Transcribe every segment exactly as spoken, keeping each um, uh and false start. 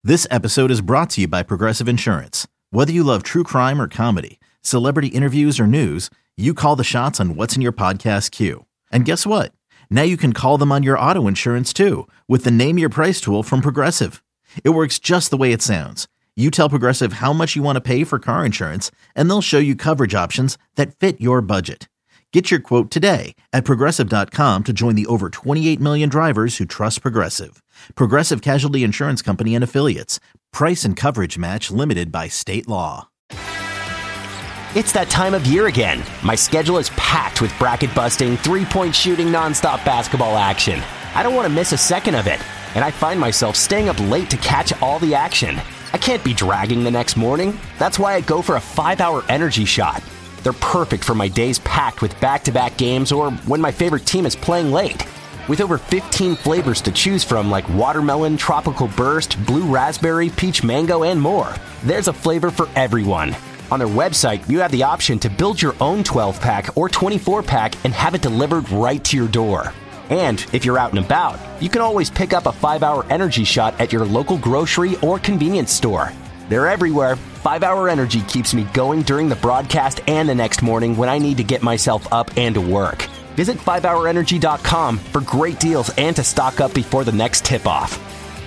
This episode is brought to you by Progressive Insurance. Whether you love true crime or comedy, celebrity interviews or news, you call the shots on what's in your podcast queue. And guess what? Now you can call them on your auto insurance too with the Name Your Price tool from Progressive. It works just the way it sounds. You tell Progressive how much you want to pay for car insurance, and they'll show you coverage options that fit your budget. Get your quote today at Progressive dot com to join the over twenty-eight million drivers who trust Progressive. Progressive Casualty Insurance Company and Affiliates. Price and coverage match limited by state law. It's that time of year again. My schedule is packed with bracket-busting, three-point shooting, nonstop basketball action. I don't want to miss a second of it, and I find myself staying up late to catch all the action. I can't be dragging the next morning. That's why I go for a five-hour energy shot. They're perfect for my days packed with back-to-back games or when my favorite team is playing late. With over fifteen flavors to choose from like watermelon, tropical burst, blue raspberry, peach mango, and more, there's a flavor for everyone. On their website, you have the option to build your own twelve-pack or twenty-four-pack and have it delivered right to your door. And if you're out and about, you can always pick up a five-hour energy shot at your local grocery or convenience store. They're everywhere. five-hour Energy keeps me going during the broadcast and the next morning when I need to get myself up and to work. Visit five hour energy dot com for great deals and to stock up before the next tip-off.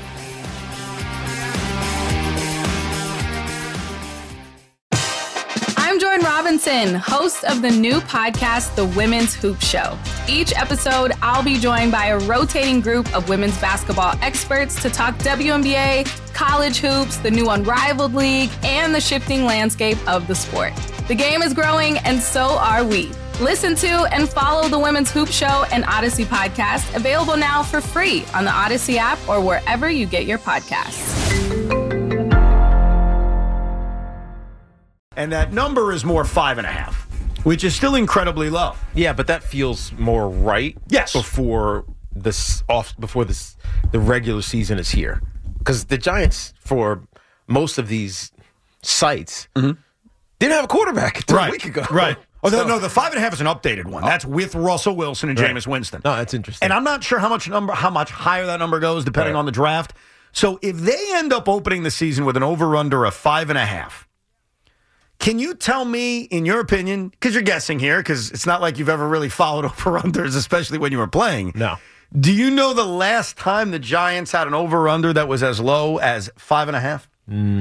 I'm Jordan Robinson, host of the new podcast, The Women's Hoop Show. Each episode, I'll be joined by a rotating group of women's basketball experts to talk W N B A, college hoops, the new Unrivaled League, and the shifting landscape of the sport. The game is growing, and so are we. Listen to and follow the Women's Hoop Show and Odyssey podcast, available now for free on the Odyssey app or wherever you get your podcasts. And that number is more five and a half, which is still incredibly low. Yeah, but that feels more right. Yes. Before this off, before this, the regular season is here, because the Giants, for most of these sites, mm-hmm. didn't have a quarterback until right. a week ago. Right. Oh, so, no, the five and a half is an updated one. That's with Russell Wilson and right. Jameis Winston. No, that's interesting. And I'm not sure how much number, how much higher that number goes, depending right. on the draft. So if they end up opening the season with an over-under of five and a half, can you tell me, in your opinion, because you're guessing here, because it's not like you've ever really followed over-unders, especially when you were playing. No. Do you know the last time the Giants had an over-under that was as low as five and a half?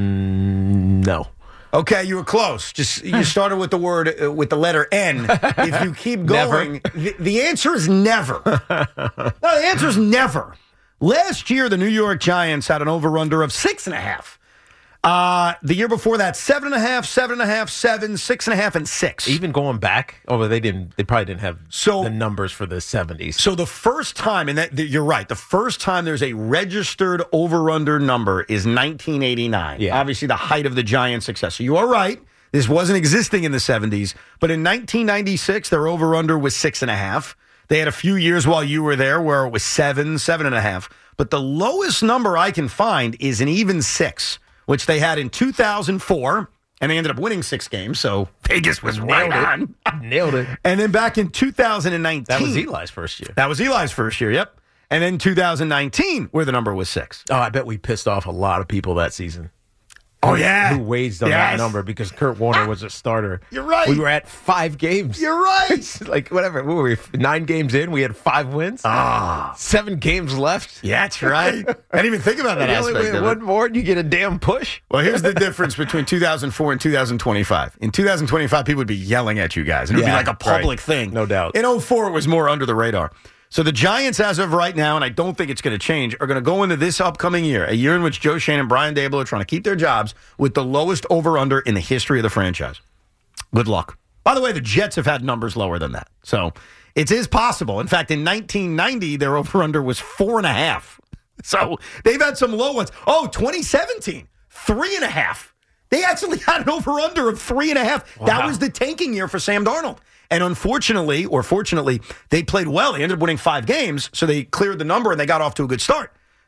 Mm, no. Okay, you were close. Just you started with the word uh, with the letter N. If you keep going, the, the answer is never. No, the answer is never. Last year, the New York Giants had an over/under of six and a half. Uh, the year before that, seven and a half, seven and a half, seven, six and a half, and six. Even going back, oh, they didn't. They probably didn't have so, the numbers for the seventies. So the first time, and that, you're right, the first time there's a registered over/under number is nineteen eighty-nine. Yeah. Obviously, the height of the Giants' success. So you are right. This wasn't existing in the seventies, but in nineteen ninety-six, their over/under was six and a half. They had a few years while you were there where it was seven, seven and a half. But the lowest number I can find is an even six, which they had in two thousand four, and they ended up winning six games, so Vegas was right on. Nailed it. And then back in two thousand nineteen. That was Eli's first year. That was Eli's first year, yep. And then two thousand nineteen, where the number was six. Oh, I bet we pissed off a lot of people that season. Oh, yeah. Who waged on yes. that number because Kurt Warner was a starter. You're right. We were at five games. You're right. Like, whatever. What were we? Nine games in, we had five wins. Ah. Seven games left. Yeah, that's right. I didn't even think about that you aspect only win of one it. more and you get a damn push. Well, here's the difference between two thousand four and two thousand twenty-five. In two thousand twenty-five, people would be yelling at you guys. And it would Yeah, be like a public right. thing. No doubt. In oh four, it was more under the radar. So the Giants, as of right now, and I don't think it's going to change, are going to go into this upcoming year, a year in which Joe Shane and Brian Daboll are trying to keep their jobs with the lowest over-under in the history of the franchise. Good luck. By the way, the Jets have had numbers lower than that. So it is possible. In fact, in nineteen ninety, their over-under was four and a half. So they've had some low ones. Oh, twenty seventeen, three and a half. They actually had an over-under of three and a half. Wow. That was the tanking year for Sam Darnold. And unfortunately, or fortunately, they played well. They ended up winning five games, so they cleared the number and they got off to a good start.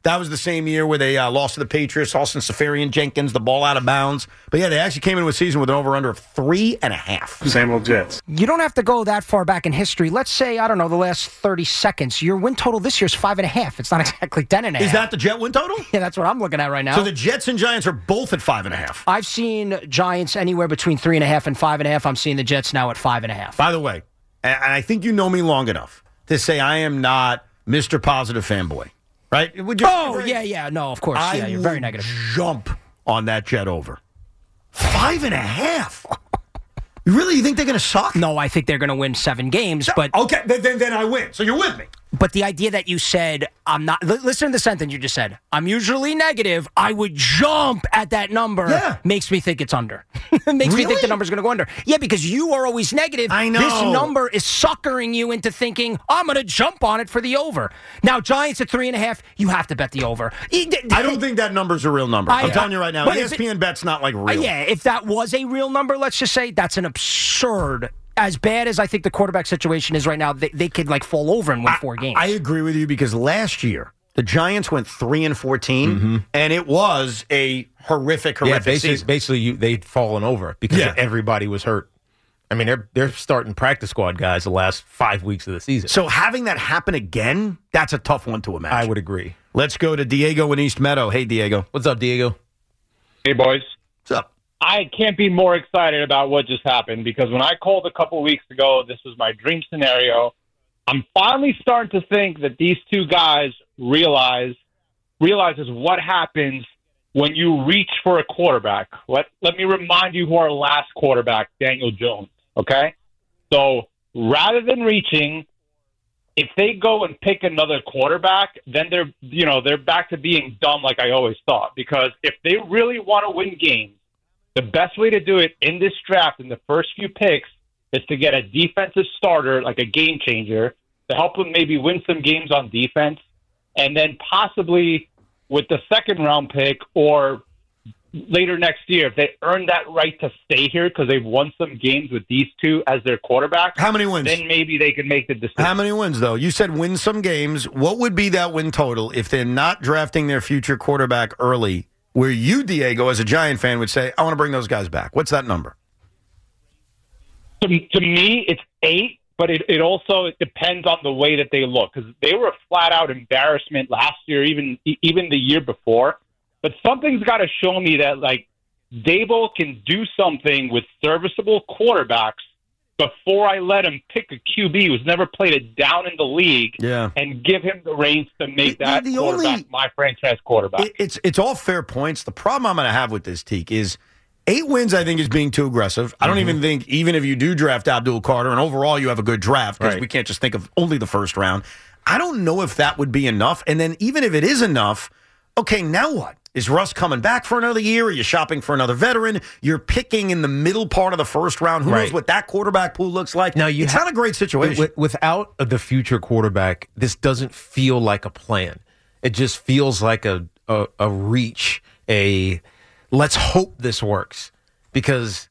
That was the same year where they uh, lost to the Patriots. Austin Safarian Jenkins, the ball out of bounds. But yeah, they actually came into a season with an over-under of three and a half. Same old Jets. You don't have to go that far back in history. Let's say, I don't know, the last thirty seconds. Your win total this year is five and a half. It's not exactly ten and a half. Is that the Jet win total? Yeah, that's what I'm looking at right now. So the Jets and Giants are both at five and a half. I've seen Giants anywhere between three and a half and five and a half. I'm seeing the Jets now at five and a half. By the way, and I think you know me long enough to say I am not Mister Positive fanboy. Right? Would you, oh, yeah, yeah. No, of course. I yeah, you're very negative. Jump on that Jet over. Five and a half. You really think they're going to suck? No, I think they're going to win seven games. But okay, then, then then I win. So you're with me. But the idea that you said, I'm not, l- listen to the sentence you just said. I'm usually negative. I would jump at that number. Yeah. Makes me think it's under. makes Really? me think the number's going to go under. Yeah, because you are always negative. I know. This number is suckering you into thinking, I'm going to jump on it for the over. Now, Giants at three and a half, you have to bet the over. I don't think that number's a real number. I, I'm telling you right now, but E S P N it, bet's not like real. Uh, yeah, if that was a real number, let's just say that's an absurd. As bad as I think the quarterback situation is right now, they, they could like fall over and win four games. I agree with you because last year the Giants went three and fourteen, Mm-hmm. and it was a horrific, horrific Yeah, basically, season. basically you, they'd fallen over because Yeah. everybody was hurt. I mean, they're they're starting practice squad guys the last five weeks of the season. So having that happen again, that's a tough one to imagine. I would agree. Let's go to Diego in East Meadow. Hey, Diego. What's up, Diego? Hey, boys. What's up? I can't be more excited about what just happened because when I called a couple weeks ago, this was my dream scenario. I'm finally starting to think that these two guys realize realizes what happens when you reach for a quarterback. Let let me remind you who our last quarterback, Daniel Jones. Okay, so rather than reaching, if they go and pick another quarterback, then they're you know they're back to being dumb like I always thought. Because if they really want to win games, the best way to do it in this draft in the first few picks is to get a defensive starter, like a game changer, to help them maybe win some games on defense, and then possibly with the second round pick or later next year, if they earn that right to stay here because they've won some games with these two as their quarterback, How many wins? then maybe they could make the decision. How many wins, though? You said win some games. What would be that win total if they're not drafting their future quarterback early, where you, Diego, as a Giant fan, would say, I want to bring those guys back? What's that number? To, to me, it's eight, but it, it also it depends on the way that they look because they were a flat-out embarrassment last year, even even the year before. But something's got to show me that, like, Dable can do something with serviceable quarterbacks before I let him pick a Q B who's never played it down in the league Yeah. and give him the reins to make The- that the quarterback only- my franchise quarterback. It, it's it's all fair points. The problem I'm going to have with this, Teak, is eight wins, I think, is being too aggressive. I don't Mm-hmm. even think, even if you do draft Abdul Carter, and overall you have a good draft, because Right. we can't just think of only the first round, I don't know if that would be enough. And then even if it is enough, okay, now what? Is Russ coming back for another year? Are you shopping for another veteran? You're picking in the middle part of the first round. Who knows Right. what that quarterback pool looks like? Now, you it's ha- not a great situation. With- without the future quarterback, this doesn't feel like a plan. It just feels like a, a, a reach, a let's hope this works. Because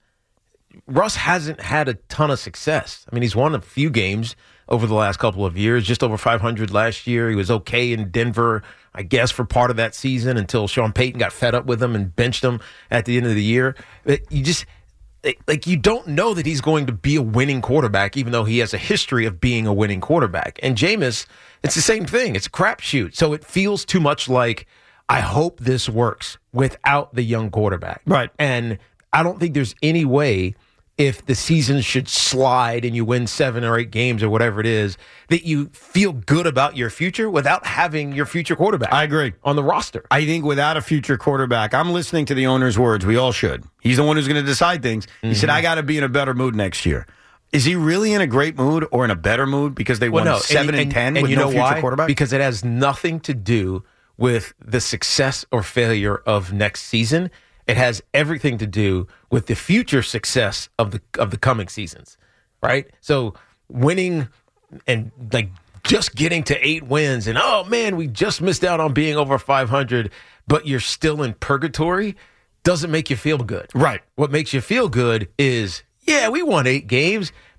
Russ hasn't had a ton of success. I mean, he's won a few games over the last couple of years, just over five hundred last year. He was okay in Denver, I guess, for part of that season until Sean Payton got fed up with him and benched him at the end of the year. But you just, like, you don't know that he's going to be a winning quarterback, even though he has a history of being a winning quarterback. And Jameis, it's the same thing. It's a crapshoot. So it feels too much like, I hope this works without the young quarterback. Right. And I don't think there's any way, if the season should slide and you win seven or eight games or whatever it is, that you feel good about your future without having your future quarterback. I agree. On the roster. I think without a future quarterback, I'm listening to the owner's words. We all should. He's the one who's going to decide things. He Mm-hmm. said, I got to be in a better mood next year. Is he really in a great mood or in a better mood because they Well, won no, seven and, ten with you no know future why? quarterback? Because it has nothing to do with the success or failure of next season. It has everything to do with the future success of the of the coming seasons, right? So winning and like just getting to eight wins and, oh, man, we just missed out on being over five hundred, but you're still in purgatory doesn't make you feel good. Right. What makes you feel good is, yeah, we won eight games,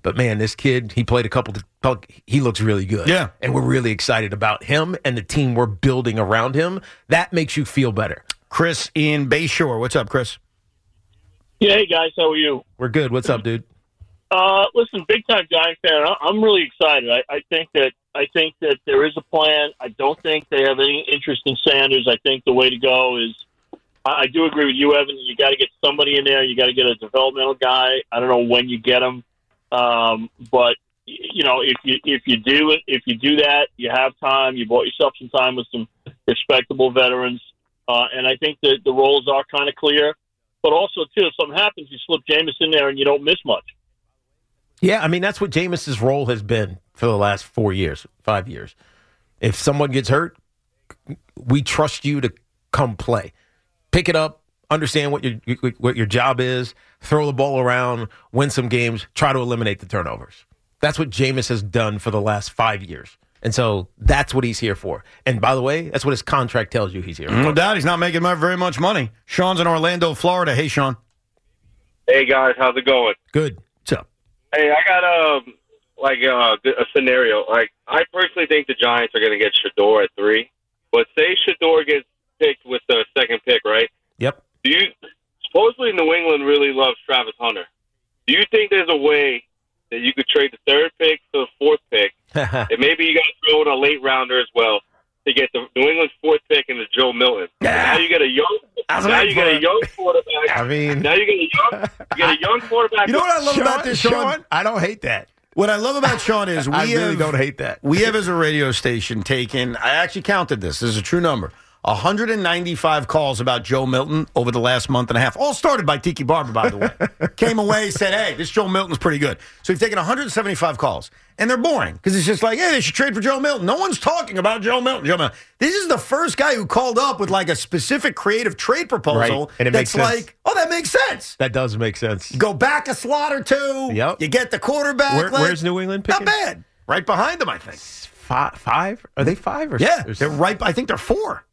But, man, this kid, he played a couple – he looks really good. Yeah. And we're really excited about him and the team we're building around him. That makes you feel better. Chris in Bayshore. What's up, Chris? Yeah, hey, guys. How are you? We're good. What's up, dude? Uh, listen, big-time Giant fan. I- I'm really excited. I-, I think that I think that there is a plan. I don't think they have any interest in Sanders. I think the way to go is – I do agree with you, Evan. You got to get somebody in there. You got to get a developmental guy. I don't know when you get him. Um, but you know, if you if you do it, if you do that, you have time. You bought yourself some time with some respectable veterans, uh, and I think that the roles are kind of clear. But also, too, if something happens, you slip Jameis in there and you don't miss much. Yeah, I mean that's what Jameis's role has been for the last four years, five years. If someone gets hurt, we trust you to come play, pick it up. Understand what your what your job is, throw the ball around, win some games, try to eliminate the turnovers. That's what Jameis has done for the last five years. And so that's what he's here for. And by the way, that's what his contract tells you he's here for. No doubt he's not making very much money. Sean's in Orlando, Florida. Hey, Sean. Hey, guys. How's it going? Good. What's up? Hey, I got um, like uh, a scenario. Like, I personally think the Giants are going to get Shedeur at three. But say Shedeur gets picked with the second pick, right? Yep. Do you supposedly New England really loves Travis Hunter? Do you think there's a way that you could trade the third pick to the fourth pick, and maybe you got to throw in a late rounder as well to get the New England's fourth pick into Joe Milton? Yeah. Now you get a young, now you get a young quarterback. I mean, now you get a young, you get a young quarterback. You know what I love Sean, about this, Sean? Sean? I don't hate that. What I love about Sean is we I really have, don't hate that. We have as a radio station taken, I actually counted this, this is a true number, one hundred ninety-five calls about Joe Milton over the last month and a half. All started by Tiki Barber, by the way. Came away, said, hey, this Joe Milton's pretty good. So we've taken one hundred seventy-five calls. And they're boring because it's just like, hey, they should trade for Joe Milton. No one's talking about Joe Milton. Joe Milton. This is the first guy who called up with like a specific creative trade proposal. Right. And it that's makes sense. like, oh, that makes sense. That does make sense. You go back a slot or two. Yep. You get the quarterback. Where, like, where's New England picking? Not bad. Right behind them, I think. Five? five? Are they five? Or Yeah, or they're right. I think they're four.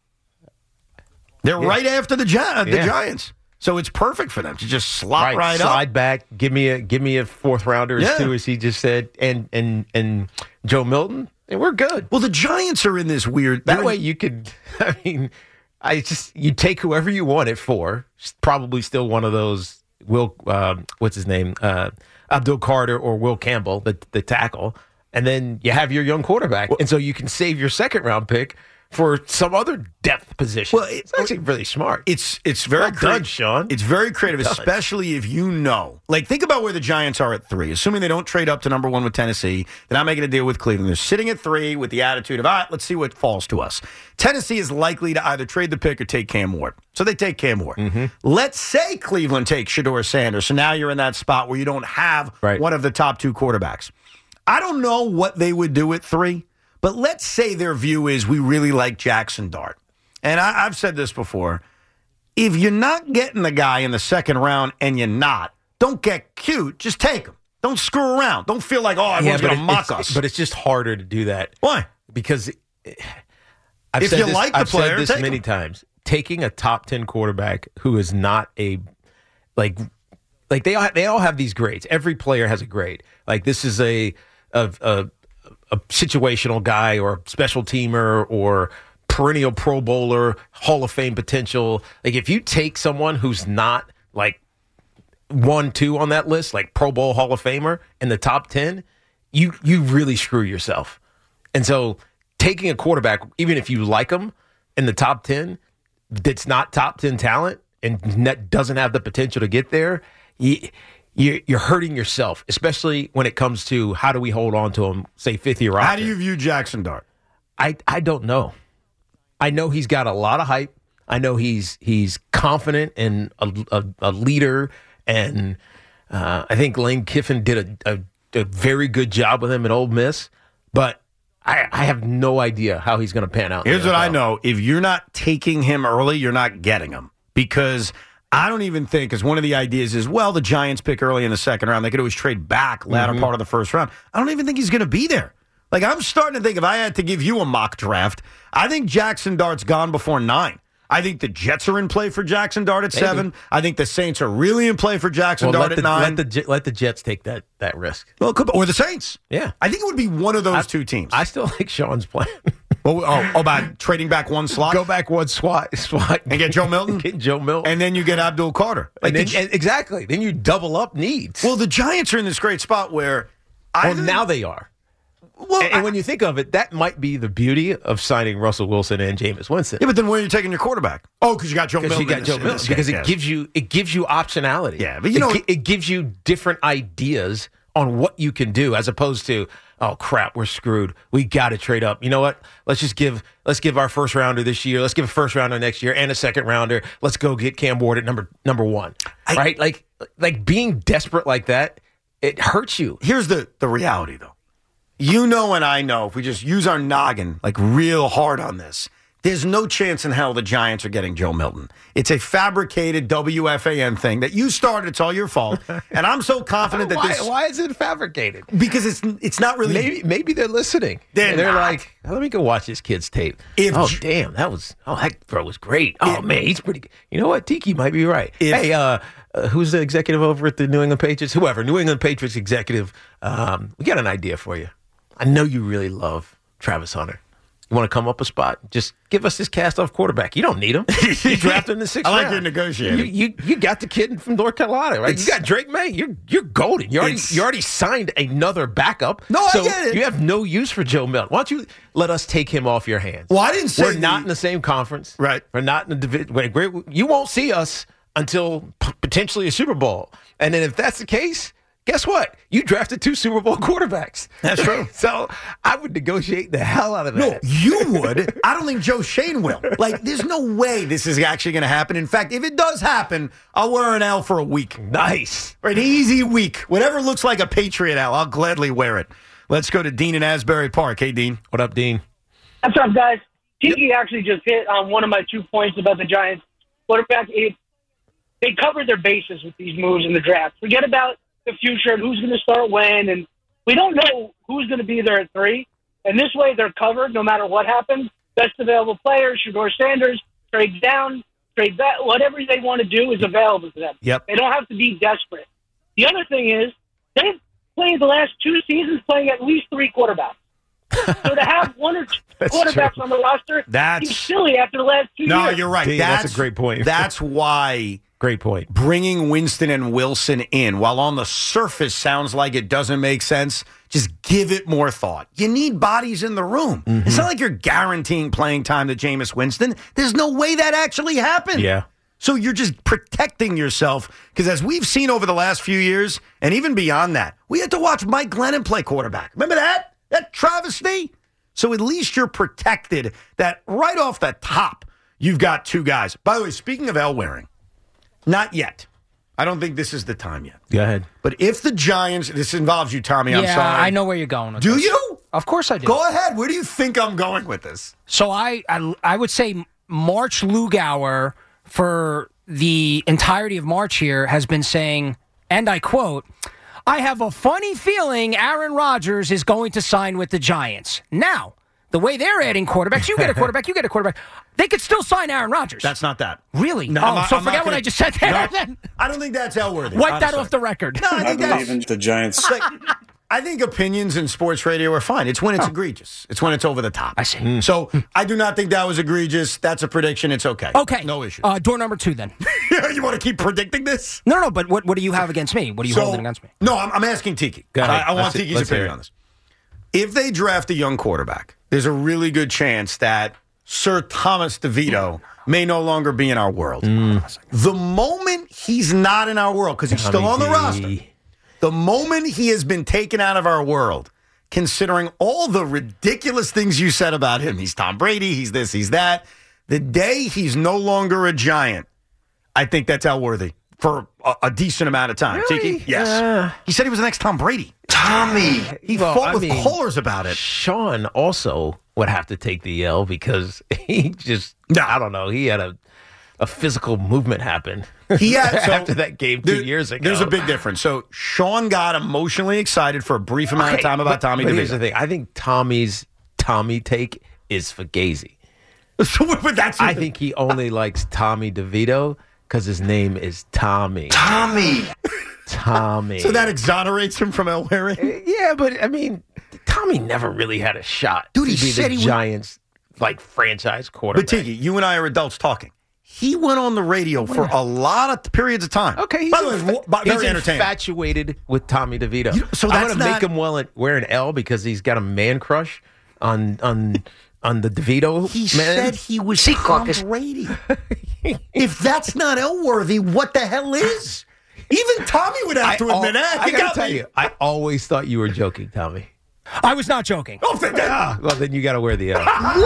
They're yeah. right after the, Gi- the yeah. Giants. So it's perfect for them to just slot right, right slide up. back, give me a give me a fourth rounder yeah. too, as he just said, and and and Joe Milton, and we're good. Well, the Giants are in this weird. That way, you could. I mean, I just you take whoever you want it for. Probably still one of those Will. Uh, what's his name? Uh, Abdul Carter or Will Campbell, the the tackle, and then you have your young quarterback, well, and so you can save your second round pick for some other depth position. Well, it's actually really smart. It's it's very well creative, done, Sean. It's very creative, well especially if you know. Like, think about where the Giants are at three. Assuming they don't trade up to number one with Tennessee, they're not making a deal with Cleveland. They're sitting at three with the attitude of, all right, let's see what falls to us. Tennessee is likely to either trade the pick or take Cam Ward. So they take Cam Ward. Mm-hmm. Let's say Cleveland takes Shedeur Sanders. So now you're in that spot where you don't have right. one of the top two quarterbacks. I don't know what they would do at three. But let's say their view is we really like Jackson Dart. And I, I've said this before. If you're not getting the guy in the second round and you're not, don't get cute. Just take him. Don't screw around. Don't feel like, oh, everyone's yeah, going to mock it's, us. But it's just harder to do that. Why? Because I've if said you this, like the I've player, said this take many him. times. Taking a top ten quarterback who is not a like like they all they all have these grades. Every player has a grade. Like this is a a, a a situational guy or a special teamer or perennial Pro Bowler, Hall of Fame potential. Like if you take someone who's not like one, two on that list, like Pro Bowl Hall of Famer in the top ten, you you really screw yourself. And so taking a quarterback, even if you like him in the top ten, that's not top ten talent and that doesn't have the potential to get there, you, you're hurting yourself, especially when it comes to how do we hold on to him, say, fifth-year option. How do you view Jackson Dart? I, I don't know. I know he's got a lot of hype. I know he's he's confident and a, a, a leader, and uh, I think Lane Kiffin did a, a, a very good job with him at Ole Miss, but I, I have no idea how he's going to pan out. Here's what I know. If you're not taking him early, you're not getting him. Because I don't even think, because one of the ideas is, well, the Giants pick early in the second round. They could always trade back latter mm-hmm. part of the first round. I don't even think he's going to be there. Like, I'm starting to think if I had to give you a mock draft, I think Jackson Dart's gone before nine. I I think the Jets are in play for Jackson Dart at Maybe. seven. I think the Saints are really in play for Jackson well, Dart at the, nine. Let the, let the Jets take that, that risk. Well, could, or the Saints. Yeah. I think it would be one of those I, two teams. I still like Sean's plan. Well, oh, oh, about trading back one slot? Go back one swat, swat. And get Joe Milton? Get Joe Milton. And then you get Abdul Carter. Like and then, the, and exactly. Then you double up needs. Well, the Giants are in this great spot where... Well, now they are. Well, and, and I, when you think of it, that might be the beauty of signing Russell Wilson and Jameis Winston. Yeah, but then where are you taking your quarterback? Oh, because you got Joe Milton. You got Joe Milton. Because it gives you it gives you optionality. Yeah, but you it, know, it gives you different ideas on what you can do, as opposed to, oh crap, we're screwed. We got to trade up. You know what? Let's just give let's give our first rounder this year. Let's give a first rounder next year and a second rounder. Let's go get Cam Ward at number number one. I, right? Like like being desperate like that, it hurts you. Here's the the reality though. You know and I know, if we just use our noggin like real hard on this, there's no chance in hell the Giants are getting Joe Milton. It's a fabricated W F A N thing that you started. It's all your fault. And I'm so confident that why, this... Why is it fabricated? Because it's it's not really... Maybe, maybe they're listening. They're, they're not. like, oh, let me go watch this kid's tape. If, oh, damn, that was... Oh, that throw was great. Oh, if, man, he's pretty good. You know what? Tiki might be right. If, hey, uh... Uh, who's the executive over at the New England Patriots? Whoever, New England Patriots executive. Um, we got an idea for you. I know you really love Travis Hunter. You want to come up a spot? Just give us this cast-off quarterback. You don't need him. You draft him in the sixth I like round. your negotiating. You, you you got the kid from North Carolina, right? It's, you got Drake May. You're you're golden. You already you already signed another backup. No, so I get it. You have no use for Joe Milton. Why don't you let us take him off your hands? Well, I didn't say we're the, not in the same conference. Right. We're not in the division. You won't see us until p- potentially a Super Bowl. And then if that's the case, guess what? You drafted two Super Bowl quarterbacks. That's true. So I would negotiate the hell out of that. No, you would. I don't think Joe Shane will. Like, there's no way this is actually going to happen. In fact, if it does happen, I'll wear an L for a week. Nice. Or an easy week. Whatever looks like a Patriot L, I'll gladly wear it. Let's go to Dean in Asbury Park. Hey, Dean. What up, Dean? What's up, guys? Tiki actually just hit on one of my two points about the Giants quarterback. It, they covered their bases with these moves in the draft. Forget about the future and who's going to start when, and we don't know who's going to be there at three. And this way, they're covered no matter what happens. Best available players, Shedeur Sanders, trade down, trade back, whatever they want to do is available to them. Yep. They don't have to be desperate. The other thing is, they've played the last two seasons playing at least three quarterbacks. So to have one or two quarterbacks true. on the roster That's seems silly after the last two no, years. No, you're right. Dean, that's, that's a great point. That's why great point. Bringing Winston and Wilson in, while on the surface sounds like it doesn't make sense, just give it more thought. You need bodies in the room. Mm-hmm. It's not like you're guaranteeing playing time to Jameis Winston. There's no way that actually happened. Yeah. So you're just protecting yourself because as we've seen over the last few years, and even beyond that, we had to watch Mike Glennon play quarterback. Remember that? That travesty? So at least you're protected that right off the top, you've got two guys. By the way, speaking of L wearing, not yet. I don't think this is the time yet. Go ahead. But if the Giants, this involves you, Tommy, I'm yeah, sorry. I know where you're going with do this. you? Of course I do. Go ahead. Where do you think I'm going with this? So I, I, I would say March Lugauer for the entirety of March here has been saying, and I quote, I have a funny feeling Aaron Rodgers is going to sign with the Giants. Now, the way they're adding quarterbacks, you get a quarterback, you get a quarterback. They could still sign Aaron Rodgers. That's not that. Really? No, oh, I'm not, so I'm forget not what gonna, I just said there. No, Then. I don't think that's L-worthy. Wipe honestly. that off the record. No, I I think believe that's, in the Giants. like, I think opinions in sports radio are fine. It's when it's oh. egregious. It's when it's over the top. I see. Mm. So I do not think that was egregious. That's a prediction. It's okay. Okay. No issue. Uh, door number two, then. You want to keep predicting this? No, no, but what, what do you have against me? What are you so, holding against me? No, I'm, I'm asking Tiki. Go ahead. I, I want Let's Tiki's let's opinion on this. If they draft a young quarterback, there's a really good chance that Sir Thomas DeVito may no longer be in our world. Mm. The moment he's not in our world, because he's Tommy still on the D. roster, the moment he has been taken out of our world, considering all the ridiculous things you said about him, he's Tom Brady, he's this, he's that, the day he's no longer a Giant, I think that's L-worthy for a, a decent amount of time. Really? Tiki? Yes. Uh, he said he was the next Tom Brady. Tommy! He well, fought I with mean, callers about it. Sean also would have to take the L because he just, no. I don't know, he had a a physical movement happen he had, so after that game two there, years ago. There's a big difference. So Sean got emotionally excited for a brief amount okay, of time about but, Tommy but DeVito. Here's the thing. I think Tommy's Tommy take is Fugazi. So, but that's I think he only likes Tommy DeVito because his name is Tommy. Tommy. Tommy. So that exonerates him from Elway? Yeah, but I mean, Tommy never really had a shot Dude, he to be said the he would- Giants like franchise quarterback. But Tiki, you and I are adults talking. He went on the radio for a lot of periods of time. Okay, he's, by the way, infa- w- he's very entertaining. infatuated with Tommy DeVito. You- so I'm that's gonna not- make him well wear an L because he's got a man crush on on on the DeVito. He man. said he was Tom Brady. If that's not L-worthy, what the hell is? Even Tommy would have I, to al- admit that. I You gotta got tell me. you, I always thought you were joking, Tommy. I was not joking. Oh, th- th- Ah, well, then you got to wear the L.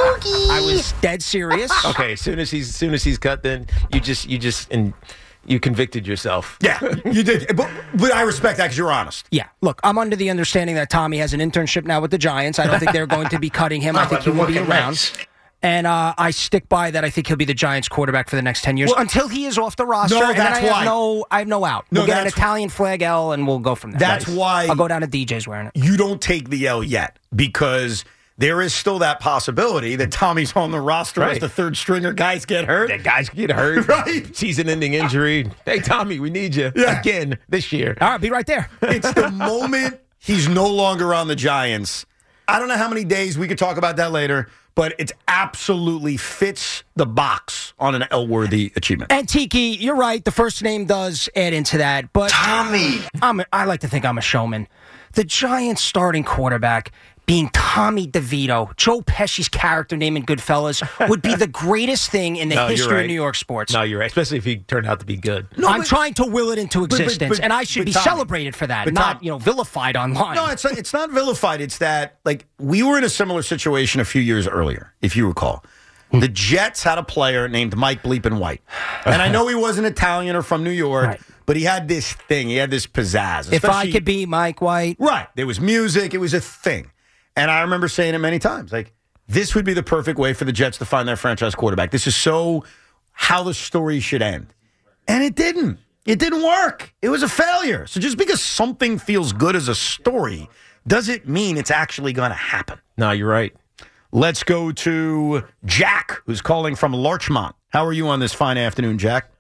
I was dead serious. Okay, as soon as he's as soon as he's cut, then you just you just and you convicted yourself. yeah, you did. But, but I respect that because you're honest. Yeah, look, I'm under the understanding that Tommy has an internship now with the Giants. I don't think they're going to be cutting him. I think he will be around. And uh, I stick by that. I think he'll be the Giants quarterback for the next ten years Well, until he is off the roster. No, and that's then I why. have no, I have no out. No, We'll get an that's- Italian flag L, and we'll go from there. That's why I'll go down to D J's wearing it. you don't take the L yet because there is still that possibility that Tommy's on the roster as Right. the third stringer. Guys get hurt. That guys get hurt. Right. Season-ending injury. Hey, Tommy, we need you Yeah. again this year. All right, be right there. It's the moment he's no longer on the Giants. I don't know how many days. We could talk about that later. But it absolutely fits the box on an L-worthy achievement. And Tiki, you're right. The first name does add into that. But Tommy. I'm a, I like to think I'm a showman. The Giants starting quarterback being Tommy DeVito, Joe Pesci's character name in Goodfellas, would be the greatest thing in the No, you're history right. of New York sports. No, you're right. Especially if he turned out to be good. No, I'm but- trying to will it into but- existence, but- and I should but be Tommy- celebrated for that, but not Tom- you know vilified online. No, it's it's not vilified. It's that like we were in a similar situation a few years earlier, if you recall. The Jets had a player named Mike Bleepin White, and I know he wasn't Italian or from New York, Right. but he had this thing. He had this pizzazz. if I especially- could be Mike White, right, there was music. It was a thing, and I remember saying it many times. Like this would be the perfect way for the Jets to find their franchise quarterback. This is so how the story should end, and it didn't. It didn't work. It was a failure. So just because something feels good as a story doesn't mean it's actually going to happen. No, you're right. Let's go to Jack, who's calling from Larchmont. How are you on this fine afternoon, Jack?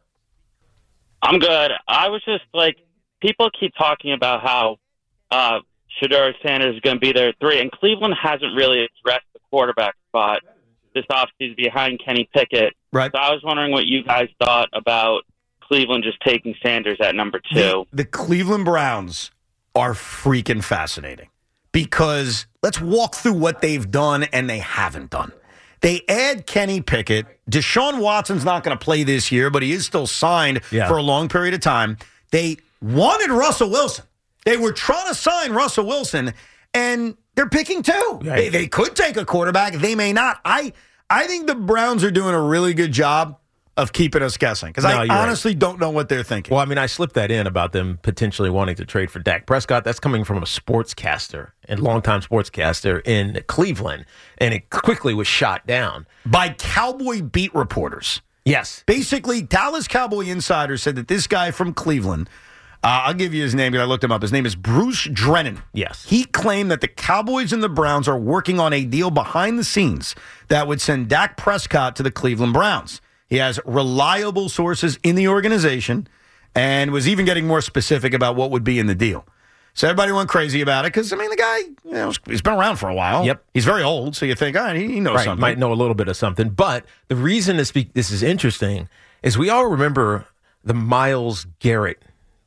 I'm good. I was just like, people keep talking about how uh, Shedeur Sanders is going to be there at three, and Cleveland hasn't really addressed the quarterback spot this offseason behind Kenny Pickett. Right. So I was wondering what you guys thought about Cleveland just taking Sanders at number two. The, the Cleveland Browns are freaking fascinating because let's walk through what they've done and they haven't done. They add Kenny Pickett. Deshaun Watson's not going to play this year, but he is still signed Yeah. for a long period of time. They wanted Russell Wilson. They were trying to sign Russell Wilson, and they're picking two. Right. They, they could take a quarterback. They may not. I I think the Browns are doing a really good job of keeping us guessing because No, I you're right. honestly don't know what they're thinking. Well, I mean, I slipped that in about them potentially wanting to trade for Dak Prescott. That's coming from a sportscaster and longtime sportscaster in Cleveland, and it quickly was shot down. By Cowboy beat reporters. Yes. Basically, Dallas Cowboy Insider said that this guy from Cleveland, uh, I'll give you his name because I looked him up. His name is Bruce Drennan. Yes. He claimed that the Cowboys and the Browns are working on a deal behind the scenes that would send Dak Prescott to the Cleveland Browns. He has reliable sources in the organization and was even getting more specific about what would be in the deal. So everybody went crazy about it because, I mean, the guy, you know, he's been around for a while. Yep. He's very old, so you think, all right, he, he knows Right, something. might know a little bit of something. But the reason this, be, this is interesting is we all remember the Myles Garrett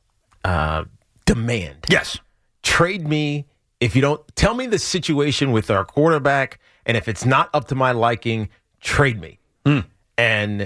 uh, demand. Yes. Trade me if you don't tell me the situation with our quarterback, and if it's not up to my liking, trade me. Mm. And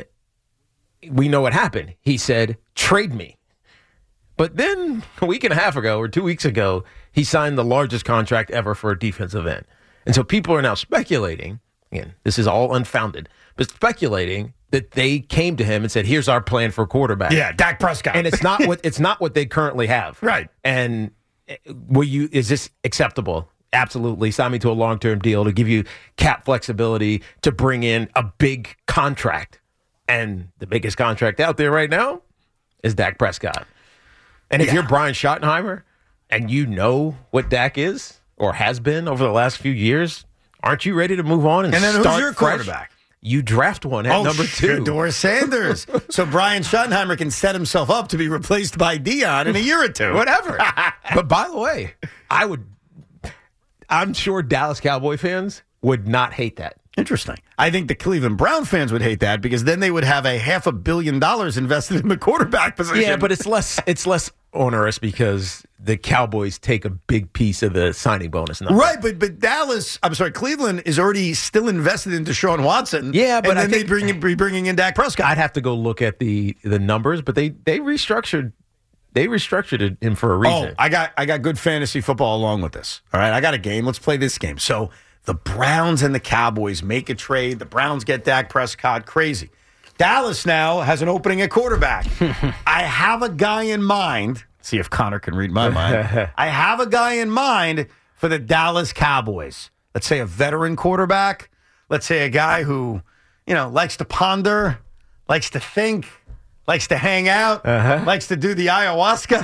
we know what happened. He said, trade me. But then a week and a half ago or two weeks ago, he signed the largest contract ever for a defensive end. And so people are now speculating, again, this is all unfounded, but speculating that they came to him and said, here's our plan for quarterback. Yeah, Dak Prescott. And it's not what it's not what they currently have. Right. And will you is this acceptable? Absolutely. Sign me to a long-term deal to give you cap flexibility to bring in a big contract. And the biggest contract out there right now is Dak Prescott. And if Yeah. you're Brian Schottenheimer and you know what Dak is or has been over the last few years, aren't you ready to move on and, And then who's start your fresh? quarterback? you draft one at oh, number two. Shedeur Sanders. So Brian Schottenheimer can set himself up to be replaced by Dion in a year or two. Whatever. But by the way, I would, I'm sure Dallas Cowboy fans would not hate that. Interesting. I think the Cleveland Brown fans would hate that because then they would have a half a billion dollars invested in the quarterback position. Yeah, but it's less it's less onerous because the Cowboys take a big piece of the signing bonus number. Right, but but Dallas, I'm sorry, Cleveland is already still invested in Deshaun Watson. Yeah, but and I then think they bring in, be bringing in Dak Prescott. I'd have to go look at the the numbers, but they they restructured they restructured him for a reason. Oh, I got I got good fantasy football along with this. All right, I got a game. Let's play this game. So the Browns and the Cowboys make a trade. The Browns get Dak Prescott. Crazy. Dallas now has an opening at quarterback. I have a guy in mind. See if Connor can read my mind. I have a guy in mind for the Dallas Cowboys. Let's say a veteran quarterback. Let's say a guy who, you know, likes to ponder, likes to think, likes to hang out, uh-huh. likes to do the ayahuasca.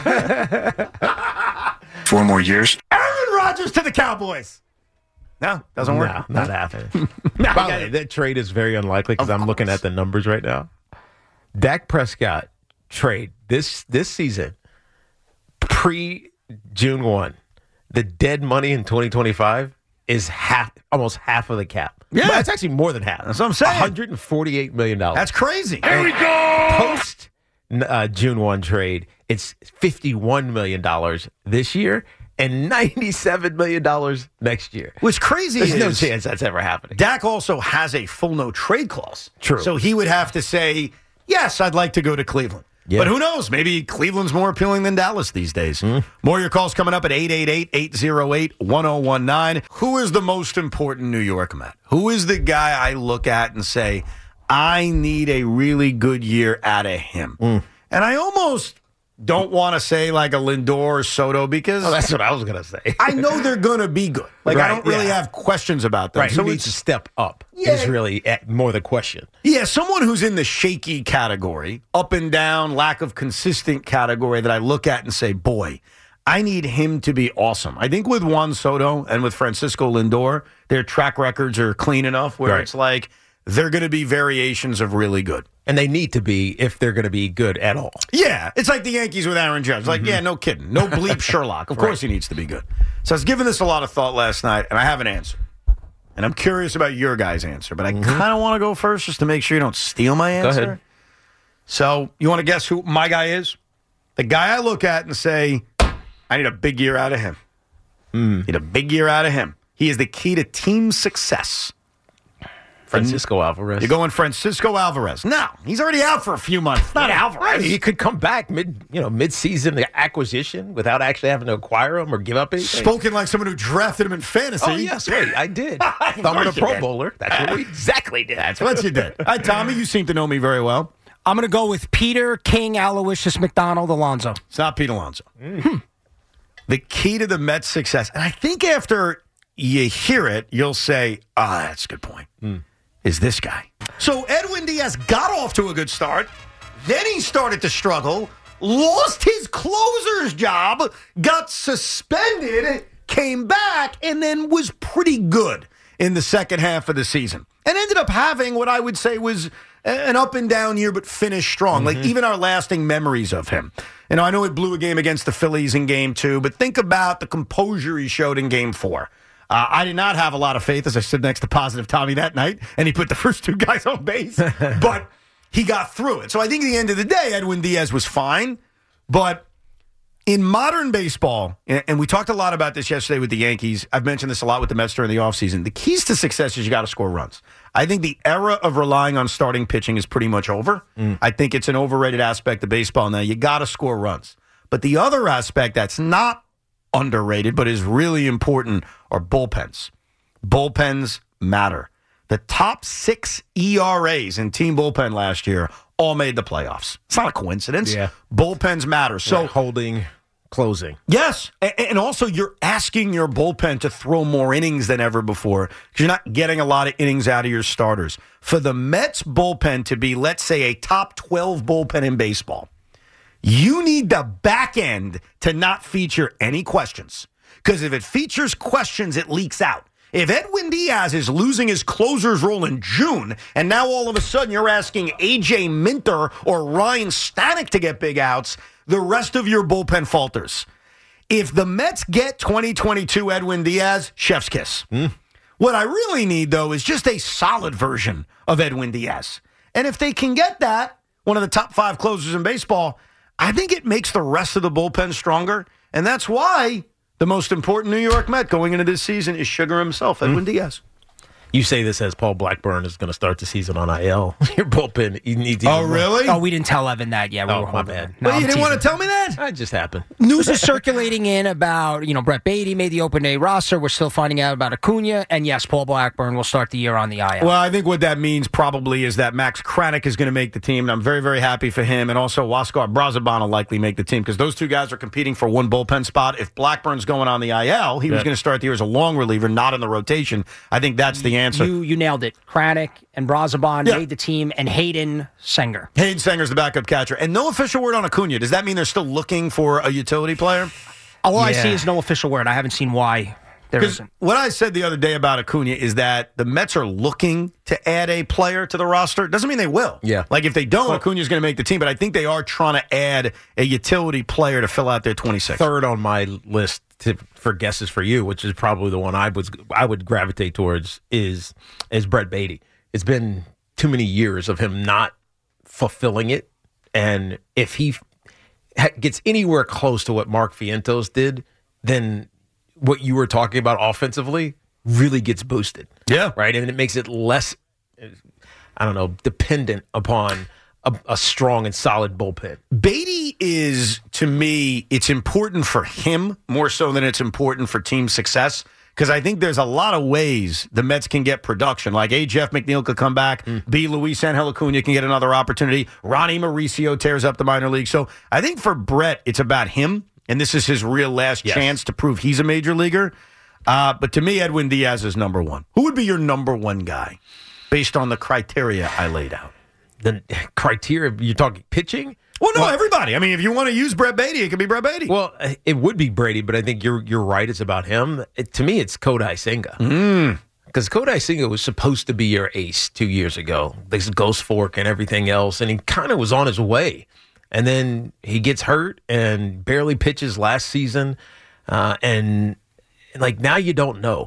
Four more years. Aaron Rodgers to the Cowboys. No, doesn't work. No, not happening. no, By the way, that trade is very unlikely because I'm course. looking at the numbers right now. Dak Prescott trade this this season, pre-June first, the dead money in twenty twenty-five is half, almost half of the cap. Yeah. But it's actually more than half. That's what I'm saying. one hundred forty-eight million dollars. That's crazy. Here we go! Post uh, June first trade, it's fifty-one million dollars this year. And ninety-seven million dollars next year. What's crazy There's is no chance that's ever happening. Dak also has a full no trade clause. True. So he would have to say, yes, I'd like to go to Cleveland. Yeah. But who knows? Maybe Cleveland's more appealing than Dallas these days. Mm. More of your calls coming up at eight eight eight, eight oh eight, one oh one nine. Who is the most important New York Met? Who is the guy I look at and say, I need a really good year out of him? Mm. And I almost don't want to say like a Lindor or Soto because oh, that's what I was going to say. I know they're going to be good. Like right, I don't really yeah. have questions about them. Right. So Who needs to step up yeah. is really more the question. Yeah, someone who's in the shaky category, up and down, lack of consistent category that I look at and say, boy, I need him to be awesome. I think with Juan Soto and with Francisco Lindor, their track records are clean enough where right. it's like they're going to be variations of really good. And they need to be if they're going to be good at all. Yeah. It's like the Yankees with Aaron Judge. Like, mm-hmm. yeah, no kidding. No bleep Sherlock. Of course right. he needs to be good. So I was giving this a lot of thought last night, and I have an answer. And I'm curious about your guys' answer, but I mm-hmm. kind of want to go first just to make sure you don't steal my answer. Go ahead. So you want to guess who my guy is? The guy I look at and say, I need a big year out of him. Mm. Need a big year out of him. He is the key to team success. Francisco Alvarez. You're going Francisco Alvarez. No, he's already out for a few months. Not yeah, Alvarez. He could come back mid, you know, mid-season acquisition without actually having to acquire him or give up anything. Spoken like someone who drafted him in fantasy. Oh, yes, wait, I did. Thumb in a Pro Bowler. That's what we exactly did. That's what you did. All right, Tommy, you seem to know me very well. I'm going to go with Peter King, Aloysius McDonald, Alonso. It's not Pete Alonso. Mm. The key to the Mets' success, and I think after you hear it, you'll say, ah, oh, that's a good point. Mm. Is this guy. So Edwin Diaz got off to a good start. Then he started to struggle, lost his closer's job, got suspended, came back, and then was pretty good in the second half of the season. And ended up having what I would say was an up and down year, but finished strong. Mm-hmm. Like even our lasting memories of him. You know, I know it blew a game against the Phillies in game two, but think about the composure he showed in game four. Uh, I did not have a lot of faith as I stood next to Positive Tommy that night, and he put the first two guys on base, but he got through it. So I think at the end of the day, Edwin Diaz was fine, but in modern baseball, and we talked a lot about this yesterday with the Yankees, I've mentioned this a lot with the Mets during the offseason, the keys to success is you got to score runs. I think the era of relying on starting pitching is pretty much over. Mm. I think it's an overrated aspect of baseball now. You got to score runs. But the other aspect that's not underrated, but is really important, are bullpens. Bullpens matter. The top six E R As in team bullpen last year all made the playoffs. It's not a coincidence. Yeah. Bullpens matter. So yeah, holding, closing. Yes. And also you're asking your bullpen to throw more innings than ever before because you're not getting a lot of innings out of your starters. For the Mets bullpen to be, let's say, a top twelve bullpen in baseball, you need the back end to not feature any questions. Because if it features questions, it leaks out. If Edwin Diaz is losing his closer's role in June, and now all of a sudden you're asking A J Minter or Ryan Stanek to get big outs, the rest of your bullpen falters. If the Mets get twenty twenty-two Edwin Diaz, chef's kiss. Mm. What I really need, though, is just a solid version of Edwin Diaz. And if they can get that, one of the top five closers in baseball, I think it makes the rest of the bullpen stronger. And that's why the most important New York Met going into this season is Sugar himself, Edwin mm. Diaz. You say this as Paul Blackburn is going to start the season on I L. Your bullpen, you need to. Oh, really? Oh, we didn't tell Evan that yet. We oh, were my hoping. bad. No, Wait, you didn't teasing. want to tell me that? That just happened. News is circulating in about, you know, Brett Beatty made the open day roster. We're still finding out about Acuna. And yes, Paul Blackburn will start the year on the I L. Well, I think what that means probably is that Max Kranick is going to make the team, and I'm very, very happy for him. And also, Huascar Brazoban will likely make the team because those two guys are competing for one bullpen spot. If Blackburn's going on the I L, he yeah. was going to start the year as a long reliever, not in the rotation. I think that's the answer. You, you nailed it. Kranick and Brazoban yeah. made the team, and Hayden Senger. Hayden Senger's the backup catcher. And no official word on Acuna. Does that mean they're still looking for a utility player? All yeah. I see is no official word. I haven't seen why there isn't. What I said the other day about Acuna is that the Mets are looking to add a player to the roster. Doesn't mean they will. Yeah. Like if they don't, well, Acuna's going to make the team. But I think they are trying to add a utility player to fill out their twenty-six. Third on my list to, for guesses for you, which is probably the one I would I would gravitate towards, is is Brett Beatty. It's been too many years of him not fulfilling it. And if he gets anywhere close to what Mark Vientos did, then what you were talking about offensively really gets boosted. Yeah. Right? And it makes it less, I don't know, dependent upon a, a strong and solid bullpen. Beatty is, to me, it's important for him more so than it's important for team success. Because I think there's a lot of ways the Mets can get production. Like A. Jeff McNeil could come back. Mm. B. Luis Angel Acuna can get another opportunity. Ronnie Mauricio tears up the minor league. So I think for Brett, it's about him. And this is his real last yes. chance to prove he's a major leaguer. Uh, but to me, Edwin Diaz is number one. Who would be your number one guy based on the criteria I laid out? The criteria, you're talking pitching? Well, no, well, everybody. I mean, if you want to use Brett Beatty, it could be Brett Beatty. Well, it would be Brady, but I think you're you're right. It's about him. It, to me, it's Kodai Senga. Because mm. Kodai Senga was supposed to be your ace two years ago. This Ghost Fork and everything else, and he kind of was on his way. And then he gets hurt and barely pitches last season. Uh, and, like, now you don't know.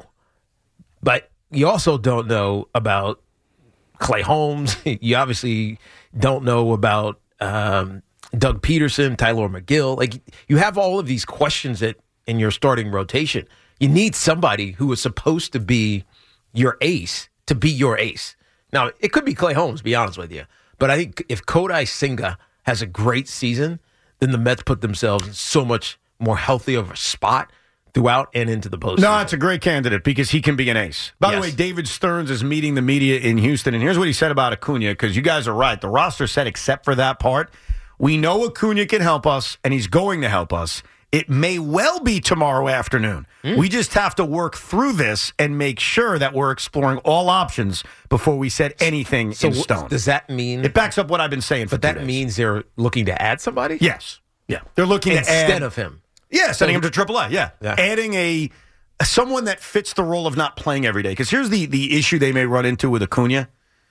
But you also don't know about Clay Holmes. You obviously don't know about um, Doug Peterson, Tyler McGill. Like, you have all of these questions that in your starting rotation. You need somebody who is supposed to be your ace to be your ace. Now, it could be Clay Holmes, to be honest with you. But I think if Kodai Senga has a great season, then the Mets put themselves in so much more healthy of a spot throughout and into the postseason. No, it's a great candidate because he can be an ace. By yes. the way, David Stearns is meeting the media in Houston, and here's what he said about Acuna, because you guys are right. The roster said except for that part, we know Acuna can help us, and he's going to help us. It may well be tomorrow afternoon. Mm. We just have to work through this and make sure that we're exploring all options before we set anything so in stone. Does that mean... It backs up what I've been saying for But that days. means they're looking to add somebody? Yes. Yeah. They're looking Instead to add... of him. Yeah, sending him to triple A, yeah. yeah. Adding a someone that fits the role of not playing every day. Because here's the, the issue they may run into with Acuna.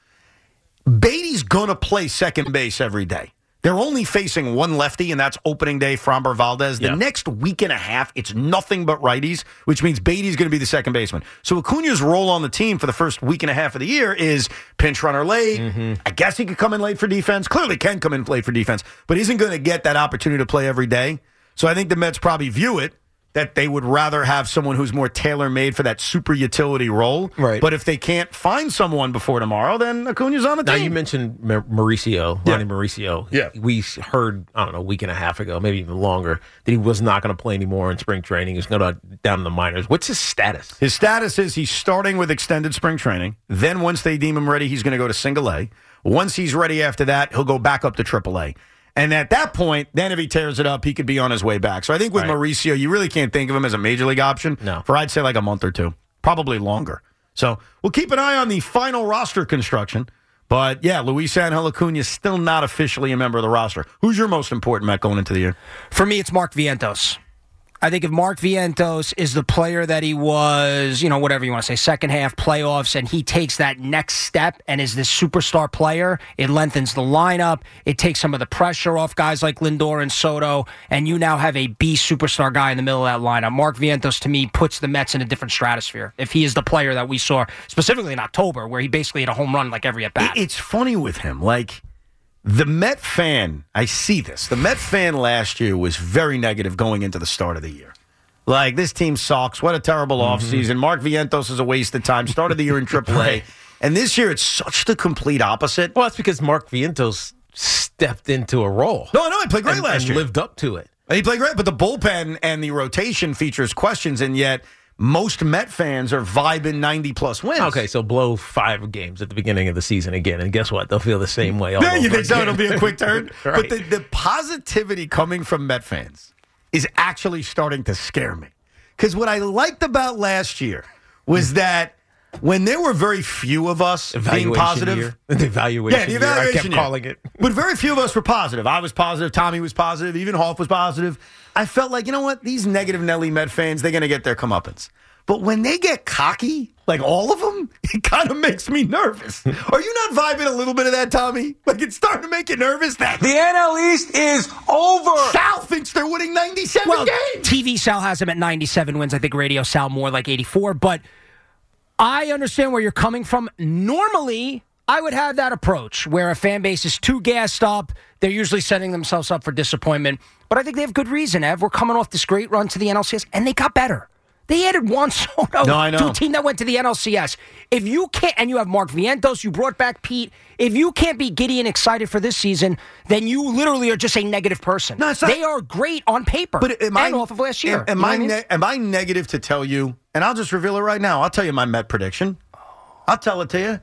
Beatty's going to play second base every day. They're only facing one lefty, and that's opening day, Framber Valdez. The yeah. next week and a half, it's nothing but righties, which means Beatty's going to be the second baseman. So Acuna's role on the team for the first week and a half of the year is pinch runner late. Mm-hmm. I guess he could come in late for defense. Clearly can come in late for defense, but isn't going to get that opportunity to play every day. So I think the Mets probably view it that they would rather have someone who's more tailor-made for that super utility role. Right. But if they can't find someone before tomorrow, then Acuna's on the now, team. Now, you mentioned Mar- Mauricio, yeah. Ronnie Mauricio. Yeah. We heard, I don't know, a week and a half ago, maybe even longer, that he was not going to play anymore in spring training. He's going to down in the minors. What's his status? His status is he's starting with extended spring training. Then once they deem him ready, he's going to go to single A. Once he's ready after that, he'll go back up to triple A. And at that point, then if he tears it up, he could be on his way back. So I think with right. Mauricio, you really can't think of him as a major league option no. for, I'd say, like a month or two, probably longer. So we'll keep an eye on the final roster construction. But, yeah, Luis Angel Acuna is still not officially a member of the roster. Who's your most important Met going into the year? For me, it's Mark Vientos. I think if Mark Vientos is the player that he was, you know, whatever you want to say, second half playoffs, and he takes that next step and is this superstar player, it lengthens the lineup. It takes some of the pressure off guys like Lindor and Soto, and you now have a B superstar guy in the middle of that lineup. Mark Vientos, to me, puts the Mets in a different stratosphere. If he is the player that we saw, specifically in October, where he basically hit a home run like every at-bat. It's funny with him, like... The Met fan, I see this. The Met fan last year was very negative going into the start of the year. Like, this team sucks. What a terrible Mm-hmm. offseason. Mark Vientos is a waste of time. Started the year in triple A. Right. And this year, it's such the complete opposite. Well, that's because Mark Vientos stepped into a role. No, no, he played great and, last and year. lived up to it. He played great, but the bullpen and the rotation features questions, and yet most Met fans are vibing ninety-plus wins. Okay, so blow five games at the beginning of the season again, and guess what? They'll feel the same way all Yeah, over you think so? again. It'll be a quick turn? Right. But the, the positivity coming from Met fans is actually starting to scare me. Because what I liked about last year was that when there were very few of us being Evaluation positive. year. The evaluation Yeah, the year. evaluation I kept year. calling it. But very few of us were positive. I was positive. Tommy was positive. Even Hoff was positive. I felt like, you know what? These negative Nelly Met fans, they're going to get their comeuppance. But when they get cocky, like all of them, it kind of makes me nervous. Are you not vibing a little bit of that, Tommy? Like it's starting to make you nervous? That The N L East is over. Sal thinks they're winning ninety-seven Well, games. T V Sal has him at ninety-seven wins. I think Radio Sal more like eighty-four. But I understand where you're coming from. Normally, I would have that approach where a fan base is too gassed up. They're usually setting themselves up for disappointment. But I think they have good reason, Ev. We're coming off this great run to the N L C S, and they got better. They added Juan Soto No, I know. to a team that went to the N L C S. If you can't, and you have Mark Vientos, you brought back Pete. If you can't be giddy and excited for this season, then you literally are just a negative person. No, it's not. They are great on paper, But am and I, off of last year. Am, am You know I what I mean? ne- am I negative to tell you? And I'll just reveal it right now. I'll tell you my Met prediction. I'll tell it to you.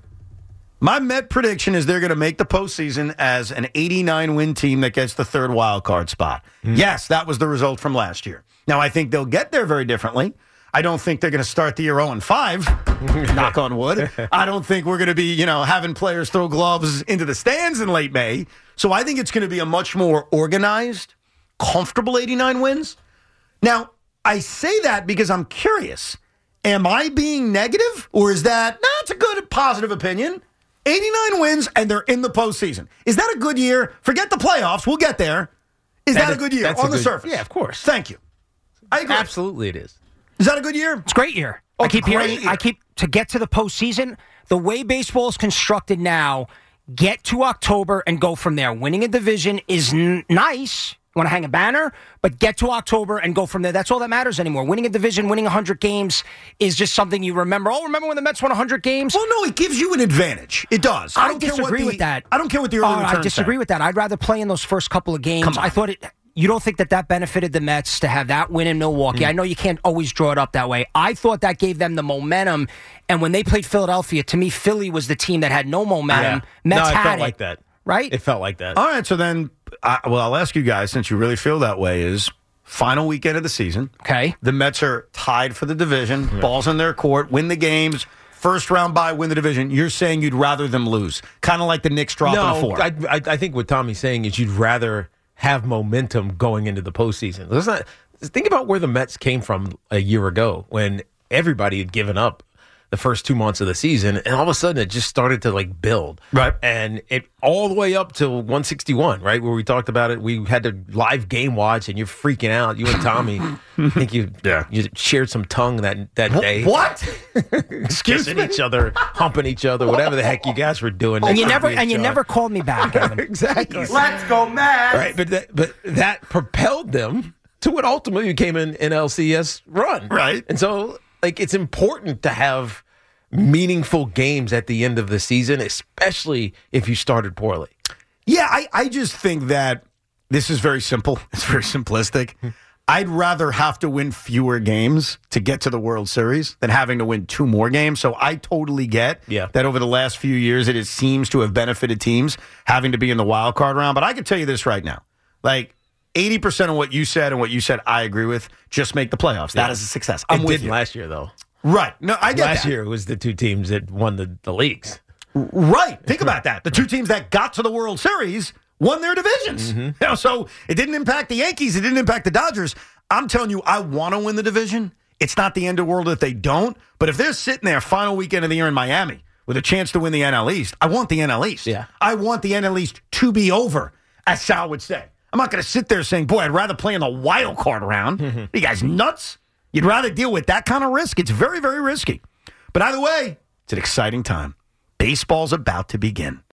My Met prediction is they're going to make the postseason as an eighty-nine win team that gets the third wild card spot. Mm. Yes, that was the result from last year. Now, I think they'll get there very differently. I don't think they're going to start the year oh and five, knock on wood. I don't think we're going to be, you know, having players throw gloves into the stands in late May. So I think it's going to be a much more organized, comfortable eighty-nine wins. Now, I say that because I'm curious. Am I being negative, or is that, no, it's a good, positive opinion? eighty-nine wins, and they're in the postseason. Is that a good year? Forget the playoffs. We'll get there. Is that, That a is- good year that's on a the good- surface? yeah, of course. Thank you. I agree. Absolutely it is. Is that a good year? It's a great year. Oh, I keep great hearing. year. I keep to get to the postseason. The way baseball is constructed now, get to October and go from there. Winning a division is n- nice. You want to hang a banner, but get to October and go from there. That's all that matters anymore. Winning a division, winning one hundred games is just something you remember. Oh, remember when the Mets won one hundred games? Well, no, it gives you an advantage. It does. I, I don't care disagree what the, with that. I don't care what the early Oh, I returns disagree say. with that. I'd rather play in those first couple of games. Come on. I thought it. You don't think that that benefited the Mets to have that win in Milwaukee? Mm. I know you can't always draw it up that way. I thought that gave them the momentum. And when they played Philadelphia, to me, Philly was the team that had no momentum. Yeah. Mets no, it had felt it, like that. right? It felt like that. All right, so then, I, well, I'll ask you guys, since you really feel that way, is final weekend of the season. Okay. The Mets are tied for the division. Balls in their court. Win the games. First round bye, win the division. You're saying you'd rather them lose. Kind of like the Knicks dropping a No, four. I, I, I think what Tommy's saying is you'd rather have momentum going into the postseason. Let's not think about where the Mets came from a year ago when everybody had given up the first two months of the season, and all of a sudden it just started to like build. Right. And it all the way up to one sixty-one, right? Where we talked about it. We had to live game watch, and you're freaking out. You and Tommy, I think you Yeah. you shared some tongue that, that day. What? Excuse Kissing me? each other, humping each other, whatever the heck you guys were doing. And you next to never me and you Sean. never called me back, Evan. Exactly. Let's go, Matt. Right, but that, but that propelled them to what ultimately became an N L C S run. Right. And so, like, it's important to have meaningful games at the end of the season, especially if you started poorly. Yeah, I, I just think that this is very simple. It's very simplistic. I'd rather have to win fewer games to get to the World Series than having to win two more games. So I totally get Yeah. that over the last few years, it is, seems to have benefited teams having to be in the wild card round. But I can tell you this right now. Like, eighty percent of what you said and what you said I agree with, just make the playoffs. That Yeah. is a success. I'm it with didn't you. last year, though. Right. No, I get Last that. year, it was the two teams that won the, the leagues. Right. Think about that. The two teams that got to the World Series won their divisions. Mm-hmm. You know, so it didn't impact the Yankees. It didn't impact the Dodgers. I'm telling you, I want to win the division. It's not the end of the world if they don't. But if they're sitting there final weekend of the year in Miami with a chance to win the N L East, I want the N L East. Yeah. I want the N L East to be over, as Sal would say. I'm not going to sit there saying, boy, I'd rather play in the wild card round. Are you guys nuts? You'd rather deal with that kind of risk? It's very, very risky. But either way, it's an exciting time. Baseball's about to begin.